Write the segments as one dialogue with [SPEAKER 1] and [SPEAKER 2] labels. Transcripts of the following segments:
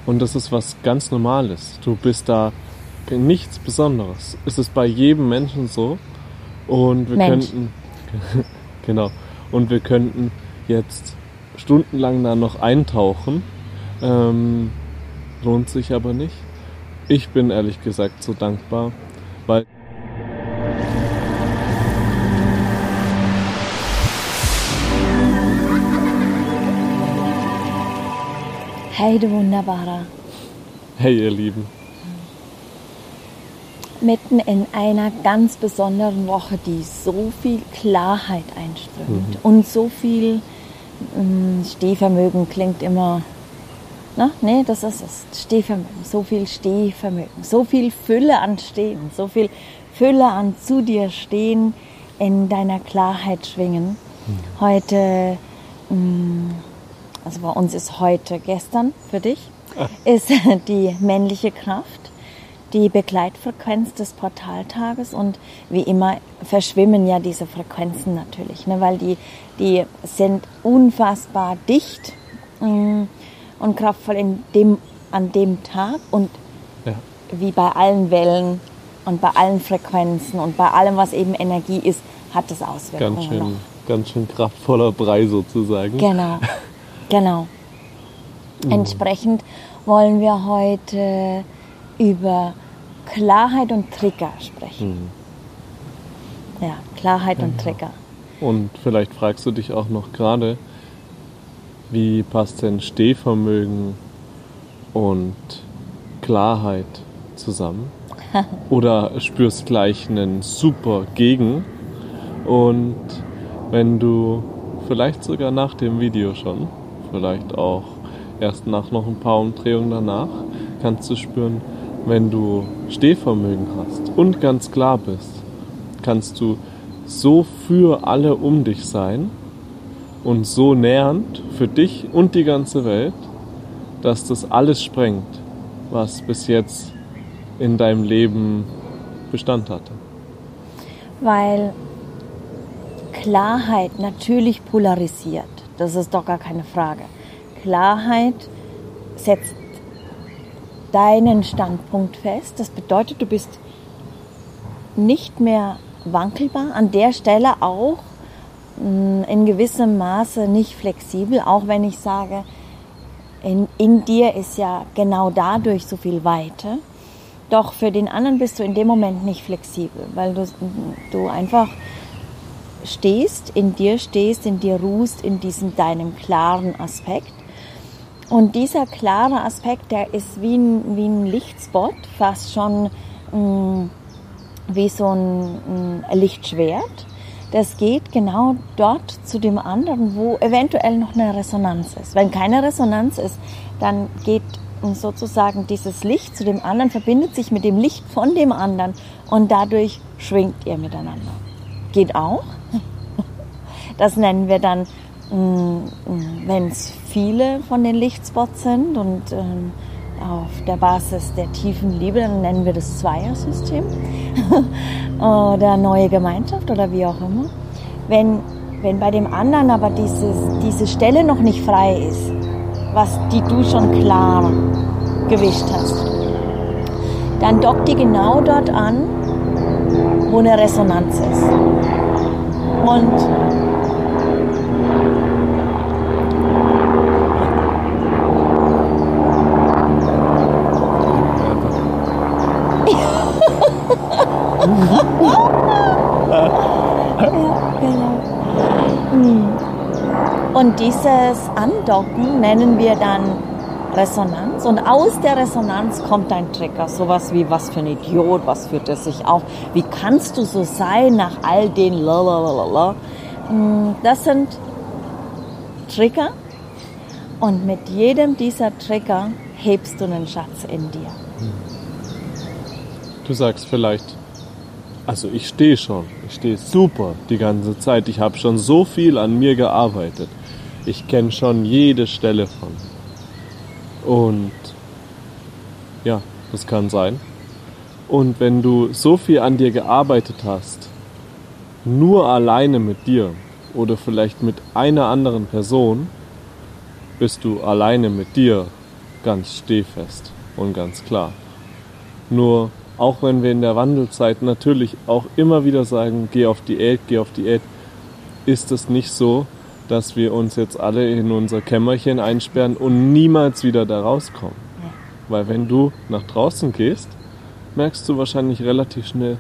[SPEAKER 1] Und das ist was ganz Normales. Du bist da nichts Besonderes. Es ist bei jedem Menschen so. Und wir könnten, genau, und wir könnten jetzt stundenlang da noch eintauchen. Lohnt sich aber nicht. Ich bin ehrlich gesagt so dankbar, weil
[SPEAKER 2] Hey, du Wunderbarer.
[SPEAKER 1] Hey, ihr Lieben.
[SPEAKER 2] Mitten in einer ganz besonderen Woche, die so viel Klarheit einströmt und so viel Stehvermögen klingt immer, nee, das ist es, Stehvermögen, so viel Stehvermögen, so viel Fülle an Stehen, so viel Fülle an zu dir stehen, in deiner Klarheit schwingen. Heute, also bei uns ist heute, gestern für dich, ist die männliche Kraft, die Begleitfrequenz des Portaltages und wie immer verschwimmen ja diese Frequenzen natürlich, weil die sind unfassbar dicht und kraftvoll an dem Tag und wie bei allen Wellen und bei allen Frequenzen und bei allem, was eben Energie ist, hat es Auswirkungen.
[SPEAKER 1] Ganz schön kraftvoller Brei sozusagen.
[SPEAKER 2] Genau. Entsprechend wollen wir heute über Klarheit und Trigger sprechen. Ja, Klarheit und Trigger.
[SPEAKER 1] Und vielleicht fragst du dich auch noch gerade, wie passt denn Stehvermögen und Klarheit zusammen? Oder spürst gleich einen super Gegen? Und wenn du vielleicht sogar nach dem Video schon, vielleicht auch erst nach noch ein paar Umdrehungen danach, kannst du spüren, wenn du Stehvermögen hast und ganz klar bist, kannst du so für alle um dich sein und so nähernd für dich und die ganze Welt, dass das alles sprengt, was bis jetzt in deinem Leben Bestand hatte.
[SPEAKER 2] Weil Klarheit natürlich polarisiert, das ist doch gar keine Frage. Klarheit setzt deinen Standpunkt fest. Das bedeutet, du bist nicht mehr wankelbar, an der Stelle auch in gewissem Maße nicht flexibel, auch wenn ich sage, in dir ist ja genau dadurch so viel Weite. Doch für den anderen bist du in dem Moment nicht flexibel, weil du einfach stehst, in dir ruhst, in diesem deinem klaren Aspekt. Und dieser klare Aspekt, der ist wie ein Lichtspot, fast schon wie so ein Lichtschwert. Das geht genau dort zu dem anderen, wo eventuell noch eine Resonanz ist. Wenn keine Resonanz ist, dann geht sozusagen dieses Licht zu dem anderen, verbindet sich mit dem Licht von dem anderen und dadurch schwingt ihr miteinander. Geht auch. Das nennen wir dann, wenn es viele von den Lichtspots sind und auf der Basis der tiefen Liebe, dann nennen wir das Zweiersystem oder neue Gemeinschaft oder wie auch immer. Wenn bei dem anderen aber diese Stelle noch nicht frei ist, die du schon klar gewischt hast, dann dockt die genau dort an, wo eine Resonanz ist. Und Und dieses Andocken nennen wir dann Resonanz. Und aus der Resonanz kommt ein Trigger. Sowas wie, was für ein Idiot, was führt er sich auf? Wie kannst du so sein nach all den Lalalala? Das sind Trigger. Und mit jedem dieser Trigger hebst du einen Schatz in dir.
[SPEAKER 1] Du sagst vielleicht, also ich stehe super die ganze Zeit. Ich habe schon so viel an mir gearbeitet. Ich kenne schon jede Stelle von. Und ja, das kann sein. Und wenn du so viel an dir gearbeitet hast, nur alleine mit dir oder vielleicht mit einer anderen Person, bist du alleine mit dir ganz stehfest und ganz klar. Nur, auch wenn wir in der Wandelzeit natürlich auch immer wieder sagen, geh auf Diät, ist es nicht so, dass wir uns jetzt alle in unser Kämmerchen einsperren und niemals wieder da rauskommen.
[SPEAKER 2] Ja.
[SPEAKER 1] Weil wenn du nach draußen gehst, merkst du wahrscheinlich relativ schnell,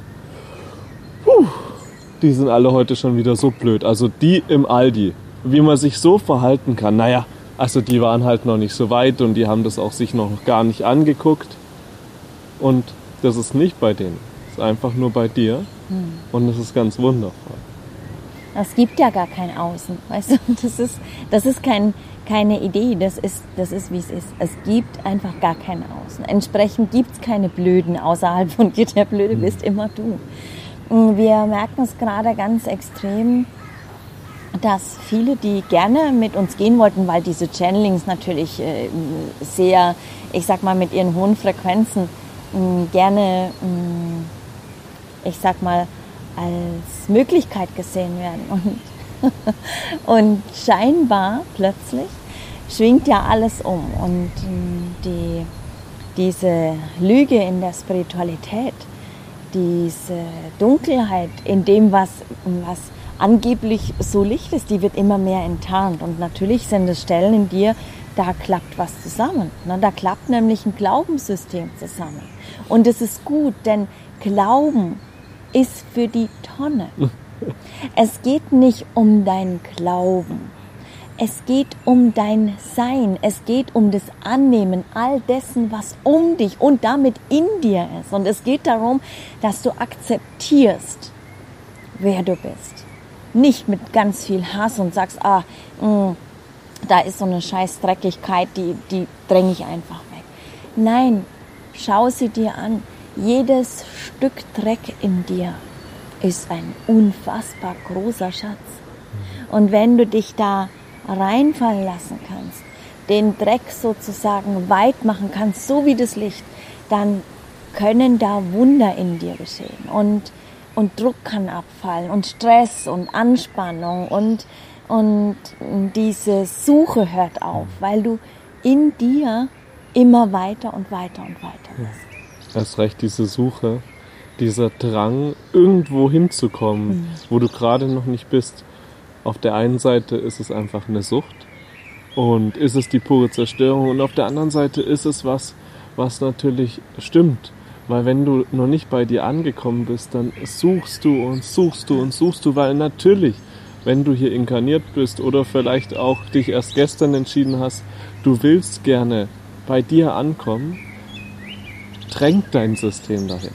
[SPEAKER 1] die sind alle heute schon wieder so blöd. Also die im Aldi, wie man sich so verhalten kann, naja, also die waren halt noch nicht so weit und die haben das auch sich noch gar nicht angeguckt. Und das ist nicht bei denen, das ist einfach nur bei dir und das ist ganz wundervoll.
[SPEAKER 2] Es gibt ja gar kein Außen, weißt du, das ist keine Idee, das ist wie es ist. Es gibt einfach gar kein Außen. Entsprechend gibt es keine Blöden außerhalb von dir, der Blöde bist immer du. Wir merken es gerade ganz extrem, dass viele, die gerne mit uns gehen wollten, weil diese Channelings natürlich sehr, ich sag mal, mit ihren hohen Frequenzen gerne, ich sag mal, als Möglichkeit gesehen werden. Und scheinbar plötzlich schwingt ja alles um. Und diese Lüge in der Spiritualität, diese Dunkelheit in dem, was angeblich so Licht ist, die wird immer mehr enttarnt. Und natürlich sind es Stellen in dir, da klappt was zusammen. Da klappt nämlich ein Glaubenssystem zusammen. Und es ist gut, denn Glauben ist für die Tonne. Es geht nicht um dein Glauben. Es geht um dein Sein. Es geht um das Annehmen all dessen, was um dich und damit in dir ist. Und es geht darum, dass du akzeptierst, wer du bist. Nicht mit ganz viel Hass und sagst, da ist so eine scheiß Dreckigkeit, die dränge ich einfach weg. Nein, schau sie dir an. Jedes Stück Dreck in dir ist ein unfassbar großer Schatz. Und wenn du dich da reinfallen lassen kannst, den Dreck sozusagen weit machen kannst, so wie das Licht, dann können da Wunder in dir geschehen. Und Druck kann abfallen und Stress und Anspannung und diese Suche hört auf, weil du in dir immer weiter und weiter und weiter bist.
[SPEAKER 1] Erst recht diese Suche, dieser Drang, irgendwo hinzukommen, wo du gerade noch nicht bist. Auf der einen Seite ist es einfach eine Sucht und ist es die pure Zerstörung und auf der anderen Seite ist es was natürlich stimmt. Weil wenn du noch nicht bei dir angekommen bist, dann suchst du, weil natürlich, wenn du hier inkarniert bist oder vielleicht auch dich erst gestern entschieden hast, du willst gerne bei dir ankommen, drängt dein System dahin.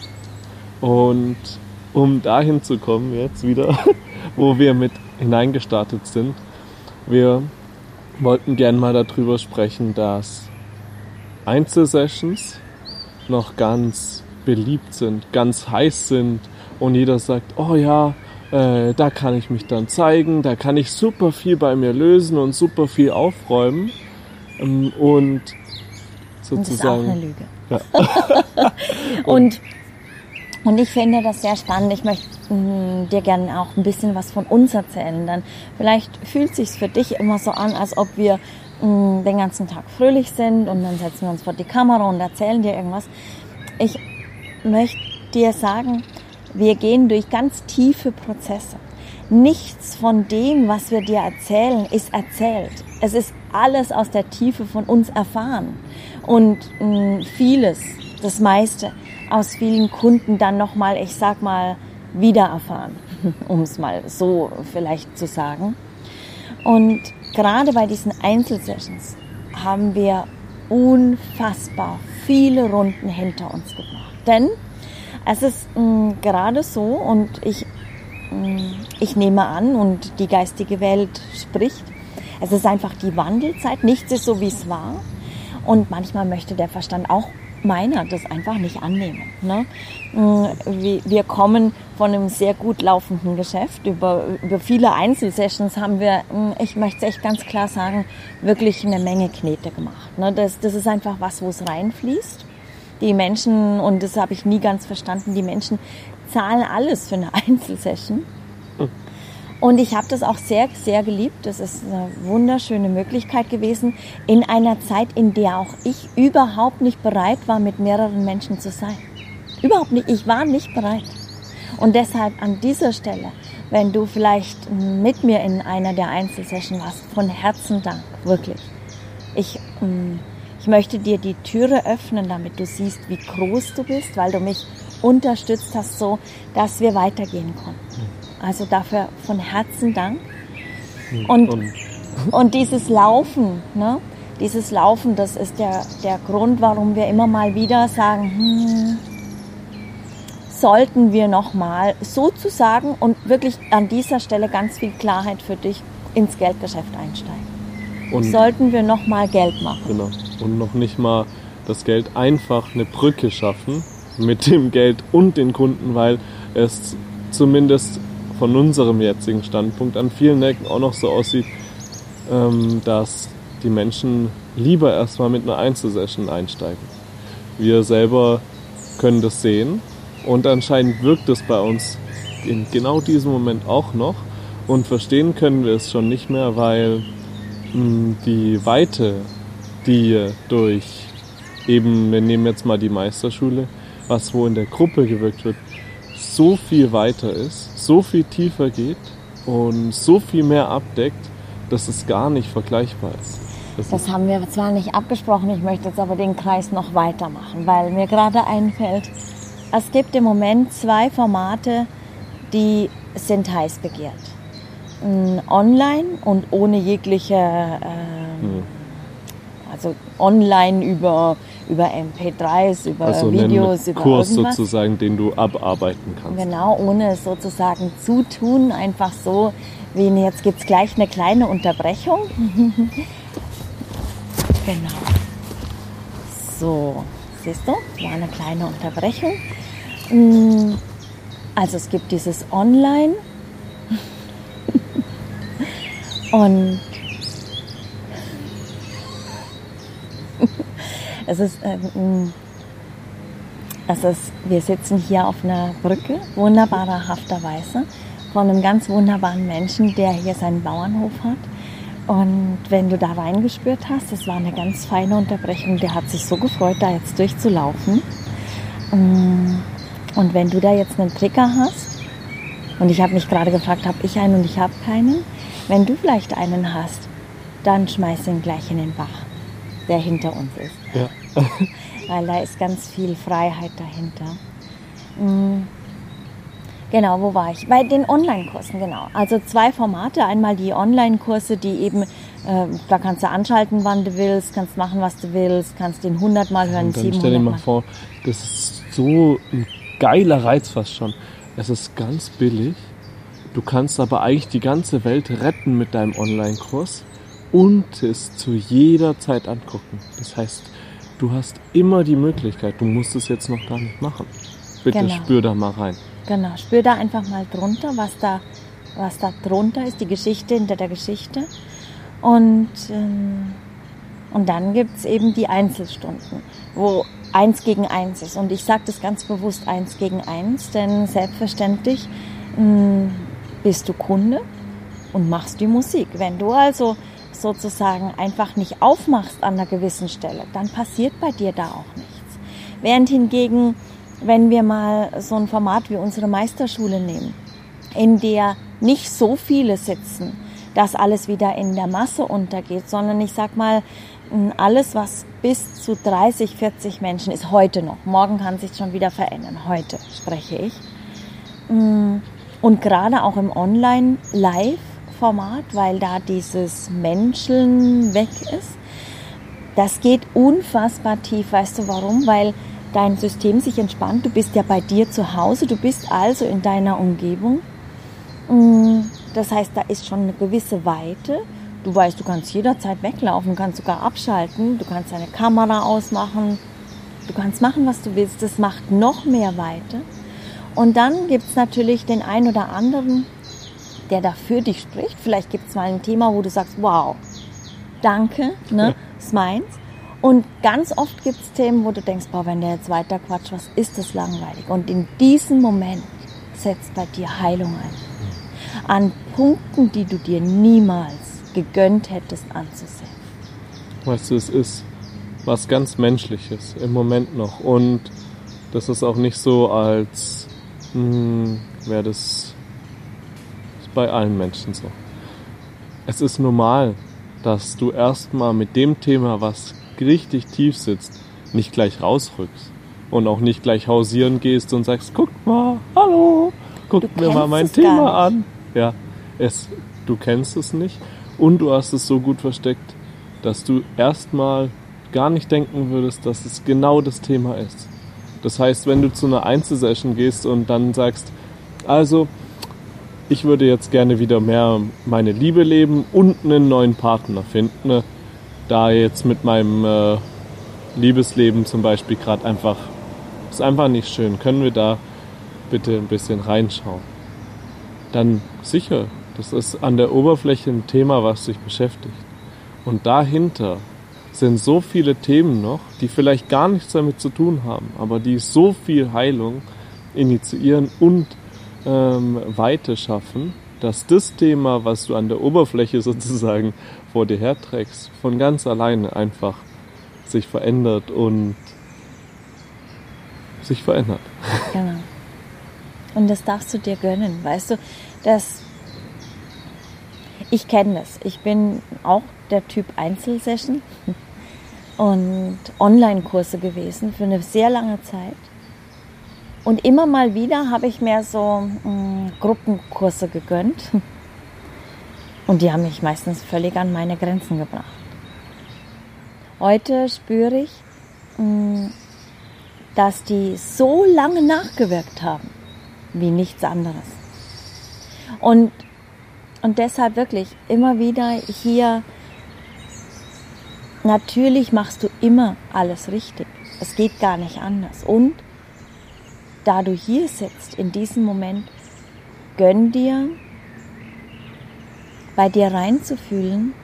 [SPEAKER 1] Und um dahin zu kommen jetzt wieder, wo wir mit hineingestartet sind, wir wollten gerne mal darüber sprechen, dass Einzelsessions noch ganz beliebt sind, ganz heiß sind und jeder sagt, oh ja, da kann ich mich dann zeigen, da kann ich super viel bei mir lösen und super viel aufräumen und sozusagen...
[SPEAKER 2] Das ist auch eine Lüge. Ja. Und ich finde das sehr spannend. Ich möchte dir gerne auch ein bisschen was von uns erzählen. Dann vielleicht fühlt es sich für dich immer so an, als ob wir den ganzen Tag fröhlich sind und dann setzen wir uns vor die Kamera und erzählen dir irgendwas. Ich möchte dir sagen, wir gehen durch ganz tiefe Prozesse. Nichts von dem, was wir dir erzählen, ist erzählt. Es ist alles aus der Tiefe von uns erfahren. Und vieles, das meiste, aus vielen Kunden dann nochmal, ich sag mal, wiedererfahren, um es mal so vielleicht zu sagen. Und gerade bei diesen Einzelsessions haben wir unfassbar viele Runden hinter uns gebracht. Denn es ist gerade so und ich nehme an und die geistige Welt spricht, es ist einfach die Wandelzeit, nichts ist so wie es war und manchmal möchte der Verstand auch meiner das einfach nicht annehmen. Ne? Wir kommen von einem sehr gut laufenden Geschäft. Über viele Einzelsessions haben wir, ich möchte es echt ganz klar sagen, wirklich eine Menge Knete gemacht. Ne? Das ist einfach was, wo es reinfließt. Die Menschen, und das habe ich nie ganz verstanden, die Menschen zahlen alles für eine Einzelsession. Und ich habe das auch sehr, sehr geliebt. Das ist eine wunderschöne Möglichkeit gewesen, in einer Zeit, in der auch ich überhaupt nicht bereit war, mit mehreren Menschen zu sein. Überhaupt nicht. Ich war nicht bereit. Und deshalb an dieser Stelle, wenn du vielleicht mit mir in einer der Einzelsessions warst, von Herzen Dank, wirklich. Ich möchte dir die Türe öffnen, damit du siehst, wie groß du bist, weil du mich unterstützt hast, so dass wir weitergehen konnten. Also dafür von Herzen Dank. Und dieses Laufen, ne? Dieses Laufen, das ist der Grund, warum wir immer mal wieder sagen, sollten wir nochmal sozusagen und wirklich an dieser Stelle ganz viel Klarheit für dich ins Geldgeschäft einsteigen. Und sollten wir nochmal Geld machen.
[SPEAKER 1] Genau. Und noch nicht mal das Geld einfach eine Brücke schaffen mit dem Geld und den Kunden, weil es zumindest von unserem jetzigen Standpunkt an vielen Ecken auch noch so aussieht, dass die Menschen lieber erstmal mit einer Einzelsession einsteigen. Wir selber können das sehen und anscheinend wirkt es bei uns in genau diesem Moment auch noch und verstehen können wir es schon nicht mehr, weil die Weite, die durch eben, wir nehmen jetzt mal die Meisterschule, was wo in der Gruppe gewirkt wird, so viel weiter ist, so viel tiefer geht und so viel mehr abdeckt, dass es gar nicht vergleichbar ist.
[SPEAKER 2] Das haben wir zwar nicht abgesprochen, ich möchte jetzt aber den Kreis noch weitermachen, weil mir gerade einfällt, es gibt im Moment 2 Formate, die sind heiß begehrt. Online und ohne jegliche, also online über MP3s, über
[SPEAKER 1] also
[SPEAKER 2] Videos, über
[SPEAKER 1] Kurs
[SPEAKER 2] irgendwas.
[SPEAKER 1] Sozusagen, den du abarbeiten kannst.
[SPEAKER 2] Genau, ohne sozusagen zutun, einfach so, wie jetzt gibt es gleich eine kleine Unterbrechung. Genau. So, siehst du, war eine kleine Unterbrechung. Also es gibt dieses Online und wir sitzen hier auf einer Brücke, wunderbarerhafterweise, von einem ganz wunderbaren Menschen, der hier seinen Bauernhof hat. Und wenn du da reingespürt hast, das war eine ganz feine Unterbrechung, der hat sich so gefreut, da jetzt durchzulaufen. Und wenn du da jetzt einen Trigger hast, und ich habe mich gerade gefragt, habe ich einen und ich habe keinen, wenn du vielleicht einen hast, dann schmeiß ihn gleich in den Bach, der hinter uns ist.
[SPEAKER 1] Ja.
[SPEAKER 2] Weil da ist ganz viel Freiheit dahinter. Genau, wo war ich? Bei den Online-Kursen, genau. Also 2 Formate. Einmal die Online-Kurse, die eben, da kannst du anschalten, wann du willst, kannst machen, was du willst, kannst den 100-mal hören, 700-mal.
[SPEAKER 1] Stell dir mal vor, das ist so ein geiler Reiz fast schon. Es ist ganz billig. Du kannst aber eigentlich die ganze Welt retten mit deinem Online-Kurs und es zu jeder Zeit angucken. Das heißt, du hast immer die Möglichkeit, du musst es jetzt noch gar nicht machen. Bitte genau. Spür da mal rein.
[SPEAKER 2] Genau, spür da einfach mal drunter, was da drunter ist, die Geschichte hinter der Geschichte. Und dann gibt es eben die Einzelstunden, wo 1 gegen 1 ist. Und ich sage das ganz bewusst 1 gegen 1, denn selbstverständlich bist du Kunde und machst die Musik. Wenn du also sozusagen einfach nicht aufmachst an einer gewissen Stelle, dann passiert bei dir da auch nichts. Während hingegen, wenn wir mal so ein Format wie unsere Meisterschule nehmen, in der nicht so viele sitzen, dass alles wieder in der Masse untergeht, sondern ich sag mal, alles, was bis zu 30, 40 Menschen ist, heute noch. Morgen kann sich schon wieder verändern. Heute spreche ich. Und gerade auch im Online-Live-Format, weil da dieses Menscheln weg ist, das geht unfassbar tief. Weißt du warum? Weil dein System sich entspannt. Du bist ja bei dir zu Hause. Du bist also in deiner Umgebung. Das heißt, da ist schon eine gewisse Weite. Du weißt, du kannst jederzeit weglaufen, kannst sogar abschalten, du kannst deine Kamera ausmachen, du kannst machen, was du willst. Das macht noch mehr Weite. Und dann gibt es natürlich den einen oder anderen, der da für dich spricht. Vielleicht gibt es mal ein Thema, wo du sagst, wow, danke, ne, ist meins. Und ganz oft gibt es Themen, wo du denkst, boah, wenn der jetzt weiter quatscht, was ist das langweilig? Und in diesem Moment setzt bei dir Heilung ein. an Punkten, die du dir niemals gegönnt hättest anzusehen.
[SPEAKER 1] Weißt du, es ist was ganz Menschliches im Moment noch. Und das ist auch nicht so, als wäre das ist bei allen Menschen so. Es ist normal, dass du erstmal mit dem Thema, was richtig tief sitzt, nicht gleich rausrückst. Und auch nicht gleich hausieren gehst und sagst, guck mal, hallo, guck mir mal mein Thema an. Ja, du kennst es nicht und du hast es so gut versteckt, dass du erstmal gar nicht denken würdest, dass es genau das Thema ist. Das heißt, wenn du zu einer Einzelsession gehst und dann sagst, also, ich würde jetzt gerne wieder mehr meine Liebe leben und einen neuen Partner finden, ne? Da jetzt mit meinem Liebesleben zum Beispiel gerade einfach, ist einfach nicht schön. Können wir da bitte ein bisschen reinschauen? Dann sicher, das ist an der Oberfläche ein Thema, was dich beschäftigt. Und dahinter sind so viele Themen noch, die vielleicht gar nichts damit zu tun haben, aber die so viel Heilung initiieren und Weite schaffen, dass das Thema, was du an der Oberfläche sozusagen vor dir herträgst, von ganz alleine einfach sich verändert und sich verändert.
[SPEAKER 2] Genau. Und das darfst du dir gönnen, weißt du, ich kenne das. Ich bin auch der Typ Einzelsession und Online-Kurse gewesen für eine sehr lange Zeit. Und immer mal wieder habe ich mir so Gruppenkurse gegönnt. Und die haben mich meistens völlig an meine Grenzen gebracht. Heute spüre ich, dass die so lange nachgewirkt haben, wie nichts anderes. Und deshalb wirklich immer wieder hier, natürlich machst du immer alles richtig. Es geht gar nicht anders. Und da du hier sitzt, in diesem Moment, gönn dir, bei dir reinzufühlen,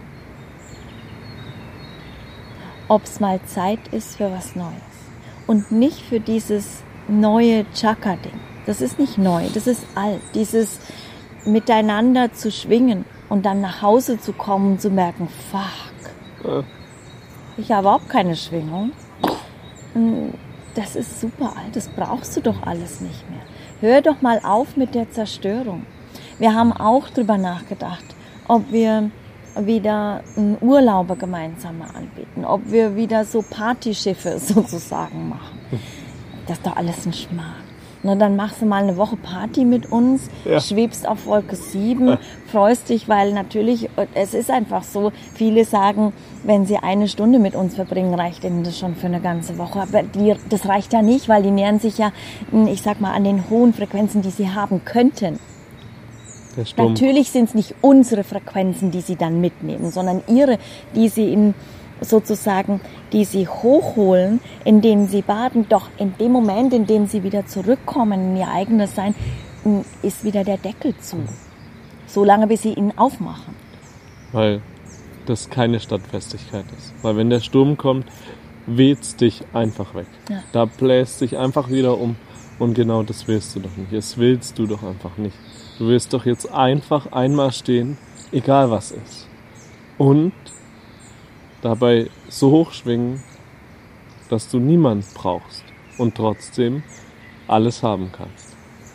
[SPEAKER 2] ob es mal Zeit ist für was Neues. Und nicht für dieses neue Chakra-Ding. Das ist nicht neu, das ist alt. Dieses miteinander zu schwingen und dann nach Hause zu kommen und zu merken, fuck, ich habe überhaupt keine Schwingung. Das ist super alt, das brauchst du doch alles nicht mehr. Hör doch mal auf mit der Zerstörung. Wir haben auch drüber nachgedacht, ob wir wieder Urlaube gemeinsam anbieten, ob wir wieder so Partyschiffe sozusagen machen. Das ist doch alles ein Schmarrn. Na, dann machst du mal eine Woche Party mit uns, schwebst auf Wolke 7, freust dich, weil natürlich, es ist einfach so, viele sagen, wenn sie 1 Stunde mit uns verbringen, reicht ihnen das schon für eine ganze Woche. Aber das reicht ja nicht, weil die nähern sich ja, ich sag mal, an den hohen Frequenzen, die sie haben könnten. Natürlich sind es nicht unsere Frequenzen, die sie dann mitnehmen, sondern ihre, die sie die sie hochholen, in denen sie baden. Doch in dem Moment, in dem sie wieder zurückkommen in ihr eigenes Sein, ist wieder der Deckel zu. Solange bis sie ihn aufmachen.
[SPEAKER 1] Weil das keine Standfestigkeit ist. Weil wenn der Sturm kommt, weht's dich einfach weg. Ja. Da bläst dich einfach wieder um. Und genau das willst du doch nicht. Das willst du doch einfach nicht. Du willst doch jetzt einfach einmal stehen, egal was ist. Und dabei so hoch schwingen, dass du niemanden brauchst und trotzdem alles haben kannst.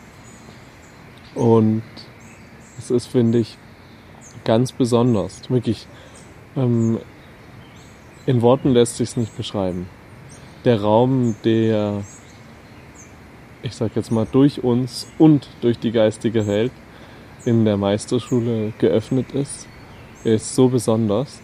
[SPEAKER 1] Und es ist, finde ich, ganz besonders. Wirklich, in Worten lässt sich es nicht beschreiben. Der Raum, der, ich sag jetzt mal, durch uns und durch die geistige Welt in der Meisterschule geöffnet ist so besonders.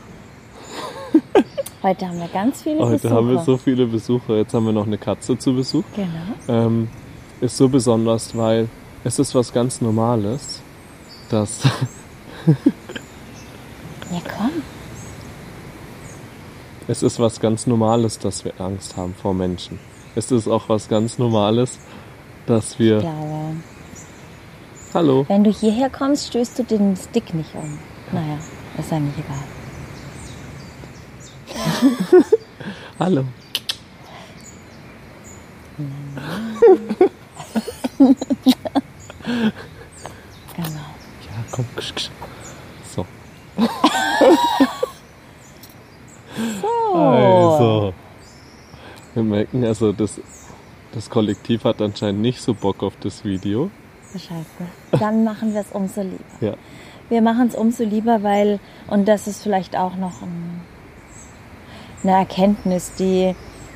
[SPEAKER 2] Heute haben wir ganz viele Besucher.
[SPEAKER 1] Heute haben wir so viele Besucher. Jetzt haben wir noch eine Katze zu Besuch.
[SPEAKER 2] Genau.
[SPEAKER 1] Ist so besonders, weil es ist was ganz Normales, dass...
[SPEAKER 2] Ja, komm.
[SPEAKER 1] Es ist was ganz Normales, dass wir Angst haben vor Menschen. Es ist auch was ganz Normales, dass wir...
[SPEAKER 2] Ich glaube...
[SPEAKER 1] Hallo.
[SPEAKER 2] Wenn du hierher kommst, stößt du den Stick nicht um. Naja, ist eigentlich egal.
[SPEAKER 1] Hallo.
[SPEAKER 2] Genau.
[SPEAKER 1] komm. So. Also. Wir merken also, das Kollektiv hat anscheinend nicht so Bock auf das Video.
[SPEAKER 2] Scheiße. Dann machen wir es umso lieber.
[SPEAKER 1] Ja.
[SPEAKER 2] Wir machen es umso lieber, weil, und das ist vielleicht auch noch eine Erkenntnis, die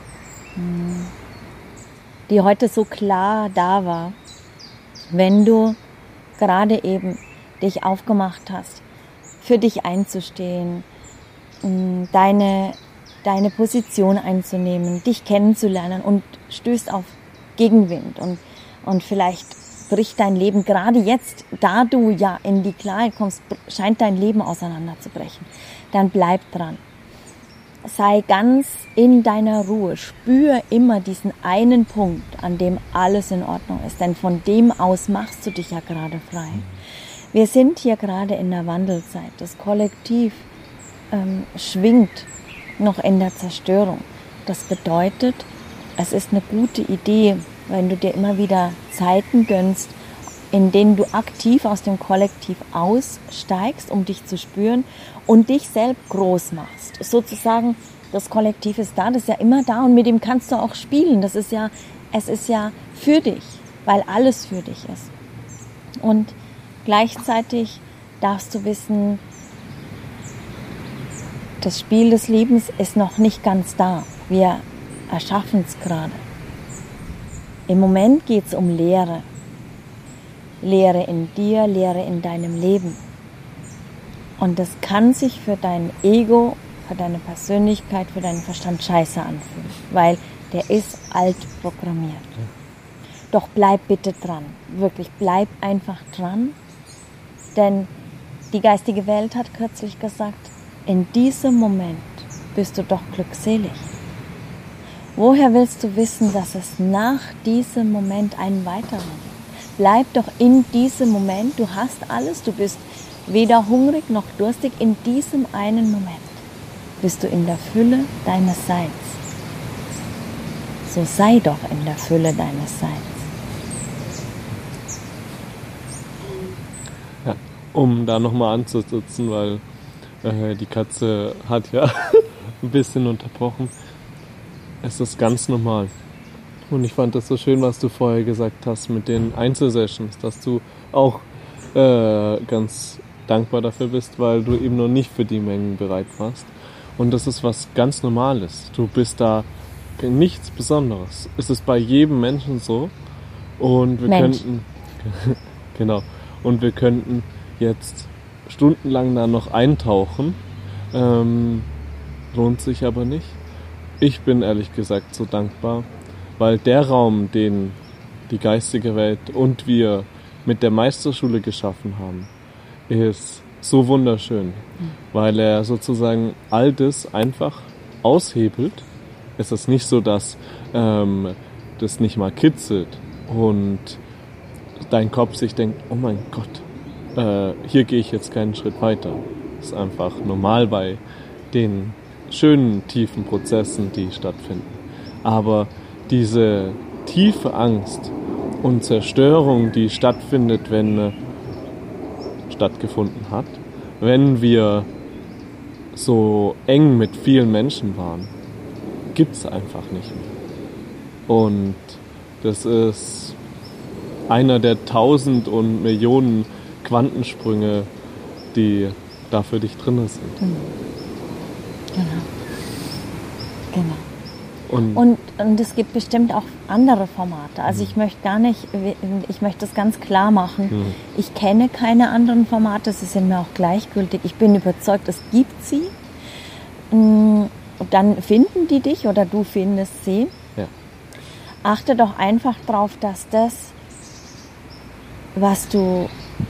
[SPEAKER 2] heute so klar da war, wenn du gerade eben dich aufgemacht hast, für dich einzustehen, deine Position einzunehmen, dich kennenzulernen und stößt auf Gegenwind und vielleicht bricht dein Leben gerade jetzt, da du ja in die Klarheit kommst, scheint dein Leben auseinanderzubrechen. Dann bleib dran. Sei ganz in deiner Ruhe. Spür immer diesen einen Punkt, an dem alles in Ordnung ist. Denn von dem aus machst du dich ja gerade frei. Wir sind hier gerade in der Wandelzeit. Das Kollektiv schwingt noch in der Zerstörung. Das bedeutet, es ist eine gute Idee, wenn du dir immer wieder Zeiten gönnst, in denen du aktiv aus dem Kollektiv aussteigst, um dich zu spüren und dich selbst groß machst. Sozusagen, das Kollektiv ist da, das ist ja immer da und mit dem kannst du auch spielen. Es ist ja für dich, weil alles für dich ist. Und gleichzeitig darfst du wissen, das Spiel des Lebens ist noch nicht ganz da. Wir erschaffen es gerade. Im Moment geht es um Leere. Leere in dir, Leere in deinem Leben. Und das kann sich für dein Ego, für deine Persönlichkeit, für deinen Verstand scheiße anfühlen, weil der ist alt programmiert. Doch bleib bitte dran. Wirklich, bleib einfach dran. Denn die geistige Welt hat kürzlich gesagt, in diesem Moment bist du doch glückselig. Woher willst du wissen, dass es nach diesem Moment einen weiteren gibt? Bleib doch in diesem Moment, du hast alles, du bist weder hungrig noch durstig, in diesem einen Moment bist du in der Fülle deines Seins. So sei doch in der Fülle deines Seins.
[SPEAKER 1] Ja, um da nochmal anzusetzen, weil die Katze hat ja ein bisschen unterbrochen. Es ist ganz normal. Und ich fand das so schön, was du vorher gesagt hast mit den Einzelsessions, dass du auch ganz dankbar dafür bist, weil du eben noch nicht für die Mengen bereit warst. Und das ist was ganz Normales. Du bist da nichts Besonderes. Es ist bei jedem Menschen so. Und wir könnten genau. Und wir könnten jetzt stundenlang da noch eintauchen. Lohnt sich aber nicht. Ich bin ehrlich gesagt so dankbar, weil der Raum, den die geistige Welt und wir mit der Meisterschule geschaffen haben, ist so wunderschön, weil er sozusagen all das einfach aushebelt. Es ist nicht so, dass das nicht mal kitzelt und dein Kopf sich denkt, oh mein Gott, hier gehe ich jetzt keinen Schritt weiter. Das ist einfach normal bei den schönen, tiefen Prozessen, die stattfinden. Aber diese tiefe Angst und Zerstörung, die stattfindet, stattgefunden hat, wenn wir so eng mit vielen Menschen waren, gibt es einfach nicht mehr. Und das ist einer der 1000 und Millionen Quantensprünge, die da für dich drin sind.
[SPEAKER 2] Genau. Und es gibt bestimmt auch andere Formate. Also ich möchte das ganz klar machen. Ich kenne keine anderen Formate, sie sind mir auch gleichgültig. Ich bin überzeugt, es gibt sie. Und dann finden die dich oder du findest sie.
[SPEAKER 1] Ja.
[SPEAKER 2] Achte doch einfach darauf, dass das, was du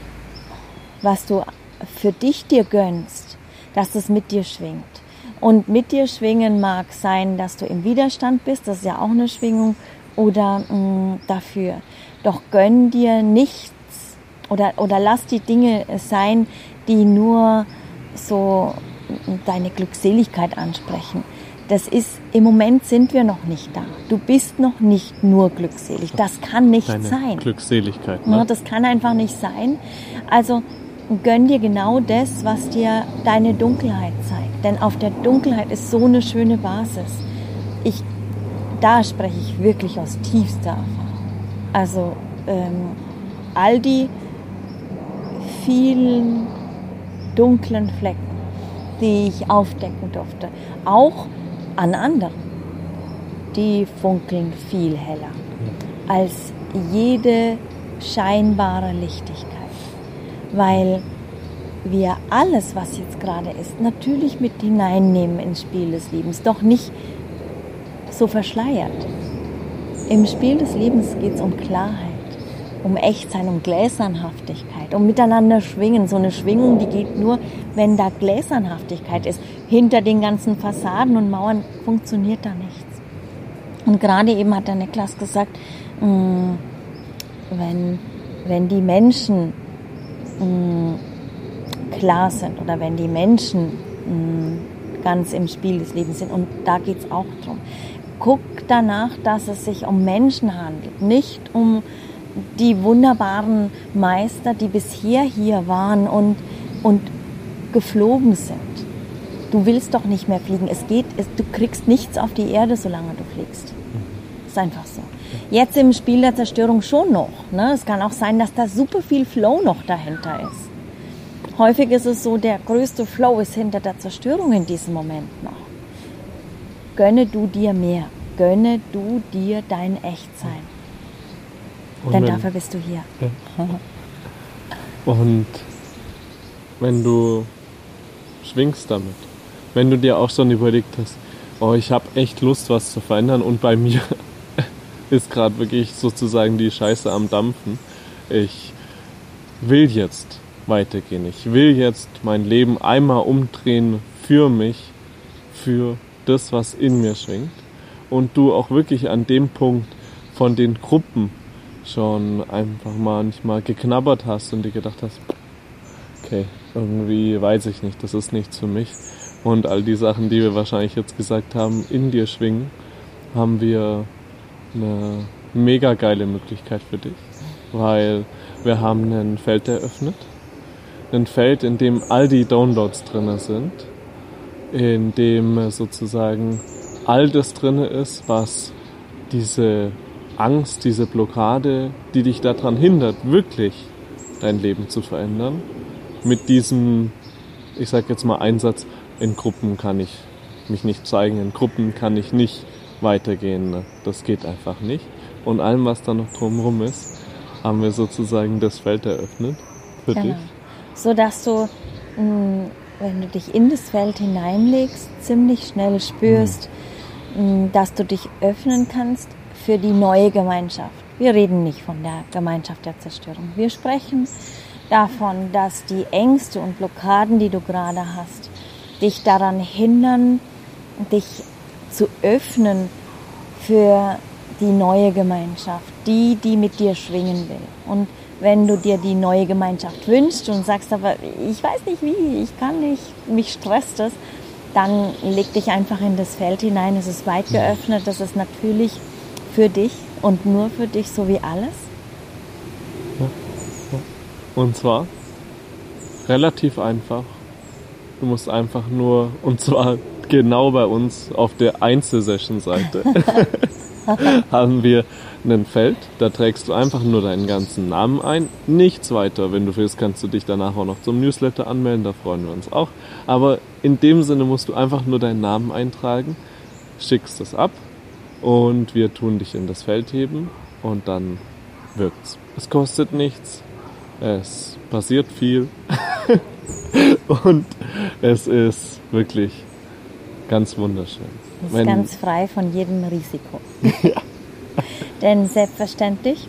[SPEAKER 2] für dich dir gönnst, dass das mit dir schwingt. Und mit dir schwingen mag sein, dass du im Widerstand bist, das ist ja auch eine Schwingung, oder dafür. Doch gönn dir nichts oder lass die Dinge sein, die nur so deine Glückseligkeit ansprechen. Das ist, im Moment sind wir noch nicht da. Du bist noch nicht nur glückselig. Das kann nicht sein.
[SPEAKER 1] Glückseligkeit. Ne?
[SPEAKER 2] Ja, das kann einfach nicht sein. Also gönn dir genau das, was dir deine Dunkelheit zeigt. Denn auf der Dunkelheit ist so eine schöne Basis. Da spreche ich wirklich aus tiefster Erfahrung. Also all die vielen dunklen Flecken, die ich aufdecken durfte, auch an anderen, die funkeln viel heller als jede scheinbare Lichtigkeit. Weil wir alles, was jetzt gerade ist, natürlich mit hineinnehmen ins Spiel des Lebens, doch nicht so verschleiert. Im Spiel des Lebens geht es um Klarheit, um Echtsein, um Gläsernhaftigkeit, um miteinander schwingen. So eine Schwingung, die geht nur, wenn da Gläsernhaftigkeit ist. Hinter den ganzen Fassaden und Mauern funktioniert da nichts. Und gerade eben hat der Niklas gesagt, wenn die Menschen klar sind oder wenn die Menschen ganz im Spiel des Lebens sind, und da geht es auch drum. Guck danach, dass es sich um Menschen handelt, nicht um die wunderbaren Meister, die bisher hier waren und geflogen sind. Du willst doch nicht mehr fliegen. Du kriegst nichts auf die Erde, solange du fliegst. Ist einfach so. Jetzt im Spiel der Zerstörung schon noch. Ne? Es kann auch sein, dass da super viel Flow noch dahinter ist. Häufig ist es so, der größte Flow ist hinter der Zerstörung in diesem Moment noch. Gönne du dir mehr. Gönne du dir dein Echtsein. Denn dafür bist du hier.
[SPEAKER 1] Ja. Und wenn du schwingst damit, wenn du dir auch schon überlegt hast, oh, ich habe echt Lust, was zu verändern, und bei mir ist gerade wirklich sozusagen die Scheiße am Dampfen. Ich will jetzt weitergehen. Ich will jetzt mein Leben einmal umdrehen für mich, für das, was in mir schwingt. Und du auch wirklich an dem Punkt von den Gruppen schon einfach manchmal geknabbert hast und dir gedacht hast, okay, irgendwie weiß ich nicht, das ist nichts für mich. Und all die Sachen, die wir wahrscheinlich jetzt gesagt haben, in dir schwingen, haben wir eine mega geile Möglichkeit für dich, weil wir haben ein Feld eröffnet. Ein Feld, in dem all die Downloads drin sind, in dem sozusagen all das drin ist, was diese Angst, diese Blockade, die dich daran hindert, wirklich dein Leben zu verändern, mit diesem, ich sag jetzt mal Einsatz, in Gruppen kann ich mich nicht zeigen, in Gruppen kann ich nicht weitergehen, das geht einfach nicht. Und allem, was da noch drumherum ist, haben wir sozusagen das Feld eröffnet für dich.
[SPEAKER 2] So dass du, wenn du dich in das Feld hineinlegst, ziemlich schnell spürst, dass du dich öffnen kannst für die neue Gemeinschaft. Wir reden nicht von der Gemeinschaft der Zerstörung. Wir sprechen davon, dass die Ängste und Blockaden, die du gerade hast, dich daran hindern, dich zu öffnen für die neue Gemeinschaft, die mit dir schwingen will. Und wenn du dir die neue Gemeinschaft wünschst und sagst, aber ich weiß nicht wie, ich kann nicht, mich stresst es, dann leg dich einfach in das Feld hinein. Es ist weit geöffnet, das ist natürlich für dich und nur für dich, so wie alles.
[SPEAKER 1] Ja. Und zwar relativ einfach. Du musst einfach nur, und zwar genau bei uns auf der Einzelsession-Seite, haben wir ein Feld, da trägst du einfach nur deinen ganzen Namen ein, nichts weiter. Wenn du willst, kannst du dich danach auch noch zum Newsletter anmelden, da freuen wir uns auch. Aber in dem Sinne musst du einfach nur deinen Namen eintragen, schickst es ab und wir tun dich in das Feld heben und dann wirkt's. Es kostet nichts, es passiert viel und es ist wirklich ganz wunderschön.
[SPEAKER 2] Es ist ganz frei von jedem Risiko. Ja. Denn selbstverständlich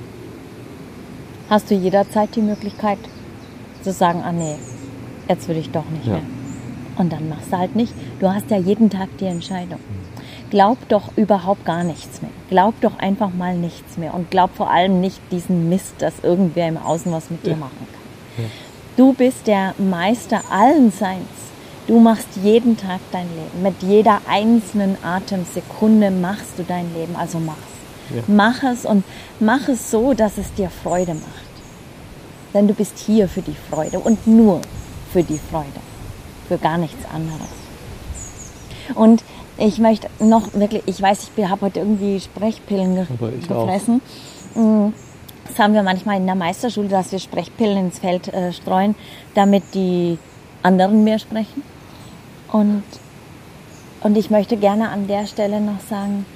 [SPEAKER 2] hast du jederzeit die Möglichkeit zu sagen, nee, jetzt will ich doch nicht mehr. Und dann machst du halt nicht. Du hast ja jeden Tag die Entscheidung. Glaub doch überhaupt gar nichts mehr. Glaub doch einfach mal nichts mehr. Und glaub vor allem nicht diesen Mist, dass irgendwer im Außen was mit dir machen kann. Ja. Du bist der Meister allen Seins. Du machst jeden Tag dein Leben. Mit jeder einzelnen Atemsekunde machst du dein Leben. Also mach's. Ja. Mach es und mach es so, dass es dir Freude macht. Denn du bist hier für die Freude und nur für die Freude, für gar nichts anderes. Und ich möchte noch wirklich, ich weiß, ich habe heute irgendwie Sprechpillen gefressen. Das haben wir manchmal in der Meisterschule, dass wir Sprechpillen ins Feld streuen, damit die anderen mehr sprechen. Und ich möchte gerne an der Stelle noch sagen,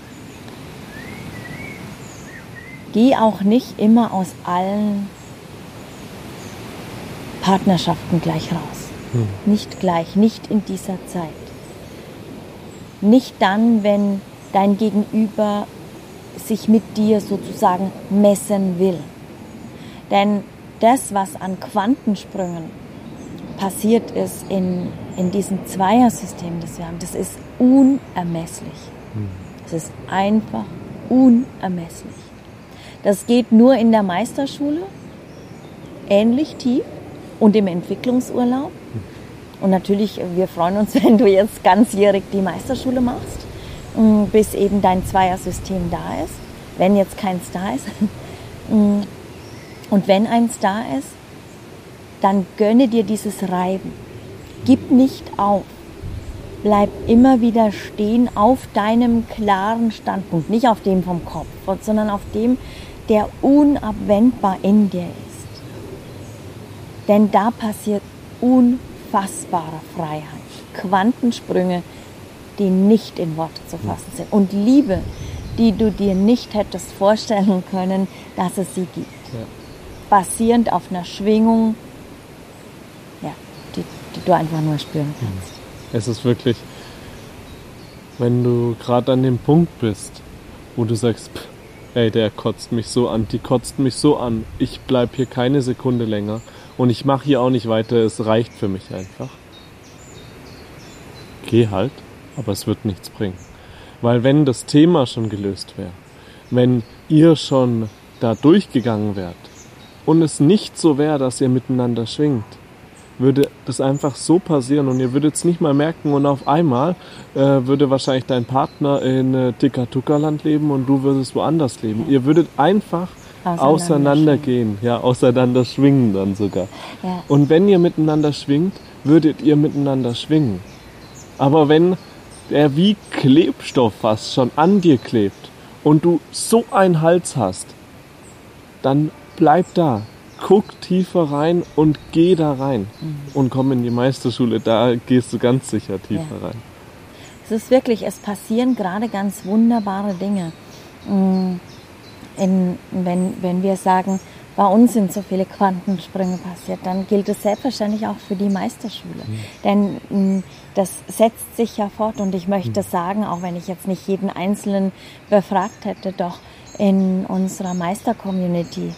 [SPEAKER 2] geh auch nicht immer aus allen Partnerschaften gleich raus. Nicht gleich, nicht in dieser Zeit. Nicht dann, wenn dein Gegenüber sich mit dir sozusagen messen will. Denn das, was an Quantensprüngen passiert ist in diesem Zweiersystem, das wir haben, das ist unermesslich. Es ist einfach unermesslich. Das geht nur in der Meisterschule, ähnlich tief, und im Entwicklungsurlaub. Und natürlich, wir freuen uns, wenn du jetzt ganzjährig die Meisterschule machst, bis eben dein Zweiersystem da ist, wenn jetzt keins da ist. Und wenn eins da ist, dann gönne dir dieses Reiben. Gib nicht auf. Bleib immer wieder stehen auf deinem klaren Standpunkt, nicht auf dem vom Kopf, sondern auf dem, der unabwendbar in dir ist. Denn da passiert unfassbare Freiheit, Quantensprünge, die nicht in Worte zu fassen sind, und Liebe, die du dir nicht hättest vorstellen können, dass es sie gibt. Ja. Basierend auf einer Schwingung, ja, die du einfach nur spüren kannst.
[SPEAKER 1] Es ist wirklich, wenn du gerade an dem Punkt bist, wo du sagst, ey, der kotzt mich so an, die kotzt mich so an, ich bleib hier keine Sekunde länger und ich mache hier auch nicht weiter, es reicht für mich einfach. Geh halt, aber es wird nichts bringen. Weil wenn das Thema schon gelöst wäre, wenn ihr schon da durchgegangen wärt und es nicht so wäre, dass ihr miteinander schwingt, würde das einfach so passieren und ihr würdet es nicht mal merken und auf einmal würde wahrscheinlich dein Partner in Tikatuka-Land leben und du würdest woanders leben. Ihr würdet einfach auseinandergehen, ja, auseinander schwingen dann sogar. Ja. Und wenn ihr miteinander schwingt, würdet ihr miteinander schwingen. Aber wenn der wie Klebstoff fast schon an dir klebt und du so einen Hals hast, dann bleib da. Guck tiefer rein und geh da rein. Und komm in die Meisterschule, da gehst du ganz sicher tiefer rein.
[SPEAKER 2] Es ist wirklich, es passieren gerade ganz wunderbare Dinge. Wenn wir sagen, bei uns sind so viele Quantensprünge passiert, dann gilt es selbstverständlich auch für die Meisterschule. Denn das setzt sich ja fort, und ich möchte sagen, auch wenn ich jetzt nicht jeden Einzelnen befragt hätte, doch in unserer Meister-Community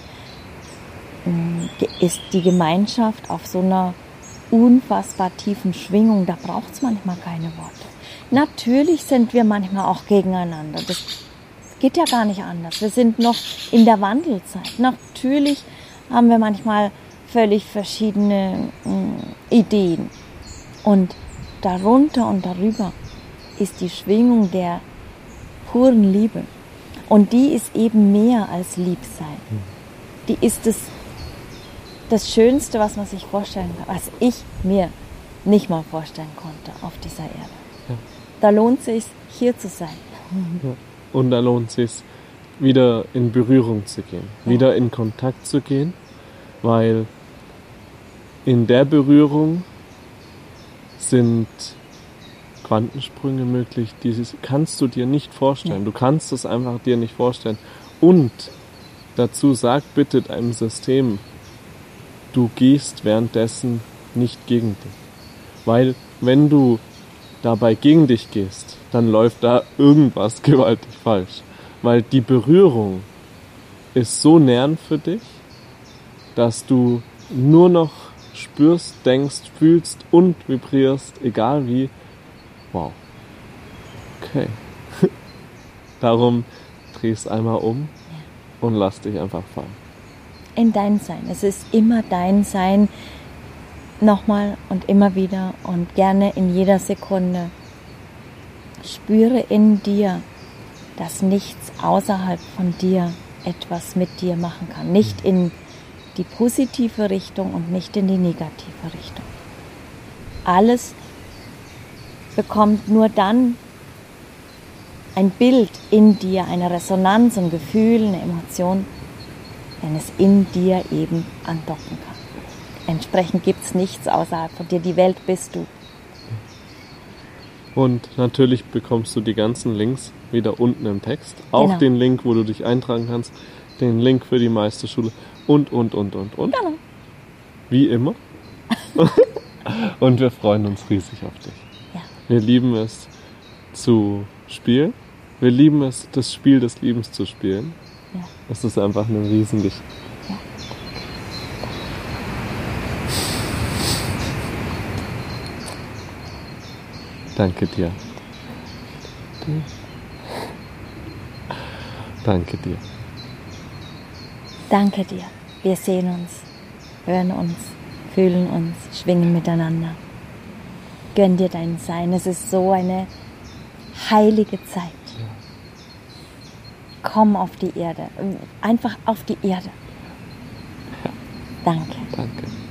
[SPEAKER 2] ist die Gemeinschaft auf so einer unfassbar tiefen Schwingung, da braucht es manchmal keine Worte. Natürlich sind wir manchmal auch gegeneinander, das geht ja gar nicht anders. Wir sind noch in der Wandelzeit. Natürlich haben wir manchmal völlig verschiedene Ideen. Und darunter und darüber ist die Schwingung der puren Liebe. Und die ist eben mehr als Liebsein. Die ist das Schönste, was man sich vorstellen kann, was ich mir nicht mal vorstellen konnte auf dieser Erde. Ja. Da lohnt es sich, hier zu sein.
[SPEAKER 1] Ja. Und da lohnt es sich, wieder in Berührung zu gehen, wieder in Kontakt zu gehen, weil in der Berührung sind Quantensprünge möglich, die kannst du dir nicht vorstellen. Ja. Du kannst es einfach dir nicht vorstellen. Und dazu sag bitte deinem System, du gehst währenddessen nicht gegen dich. Weil wenn du dabei gegen dich gehst, dann läuft da irgendwas gewaltig falsch. Weil die Berührung ist so nährend für dich, dass du nur noch spürst, denkst, fühlst und vibrierst, egal wie. Wow. Okay. Darum drehst einmal um und lass dich einfach fallen.
[SPEAKER 2] In dein Sein. Es ist immer dein Sein. Nochmal und immer wieder und gerne in jeder Sekunde. Spüre in dir, dass nichts außerhalb von dir etwas mit dir machen kann. Nicht in die positive Richtung und nicht in die negative Richtung. Alles bekommt nur dann ein Bild in dir, eine Resonanz, ein Gefühl, eine Emotion, wenn es in dir eben andocken kann. Entsprechend gibt es nichts außerhalb von dir. Die Welt bist du.
[SPEAKER 1] Und natürlich bekommst du die ganzen Links wieder unten im Text. Auch
[SPEAKER 2] Genau.
[SPEAKER 1] den Link, wo du dich eintragen kannst. Den Link für die Meisterschule. Und.
[SPEAKER 2] Genau.
[SPEAKER 1] Wie immer. Und wir freuen uns riesig auf dich.
[SPEAKER 2] Ja.
[SPEAKER 1] Wir lieben es zu spielen. Wir lieben es, das Spiel des Liebens zu spielen.
[SPEAKER 2] Ja.
[SPEAKER 1] Es ist einfach eine Riesengeschichte.
[SPEAKER 2] Ja.
[SPEAKER 1] Danke dir. Danke dir.
[SPEAKER 2] Danke dir. Wir sehen uns, hören uns, fühlen uns, schwingen miteinander. Gönn dir dein Sein. Es ist so eine heilige Zeit. Komm auf die Erde. Einfach auf die Erde. Danke.
[SPEAKER 1] Danke.